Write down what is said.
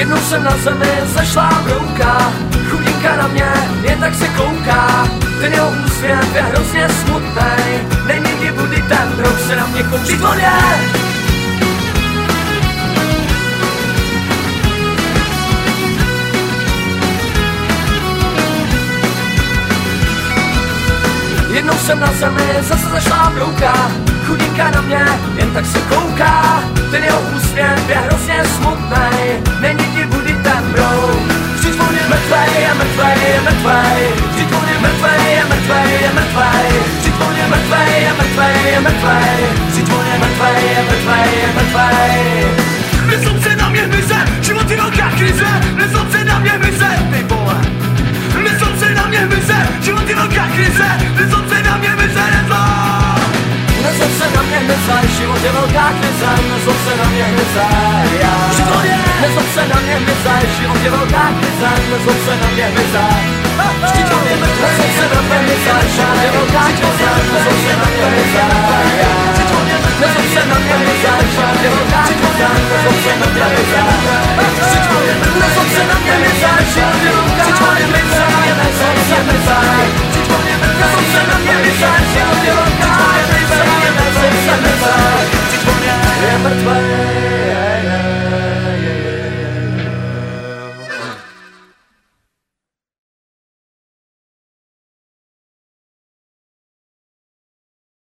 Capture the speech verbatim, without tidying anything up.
Jednou jsem na zemi zašla brouka, chudinka na mě jen tak se kouká. Ten jeho úsměv je hrozně smutnej, nejmígy budy ten brouk se na mě koučit on je. Jednou jsem na zemi zase zašla brouka, chudinka na mě jen tak se kouká. Ten jeho úsměv je hrozně smutnej, není ti budy ten brouk. Vždyť on je mrtvej, je mrtvej, je mrtvej. Vždyť on je mrtvej, je mrtvej, je mrtvej. Vždyť on je mrtvej, je mrtvej, je mrtvej. Vždyť on je mrtvej, je mrtvej, je mrtvej. Nezlob se na mě mize, život je velká krize. Nezlob se na mě mize, ty vole. Nezlob se na mě mize, život je velká krize. Nezlob se na mě mize, nezlob. Nezlob se na mě mize, život je velká krize. Nezlob se na mě mize, já. Nezlob se na mě mize, život je velká krize. Nezlob se na mě mize. Nezlob se na mě mize, život je velká krize.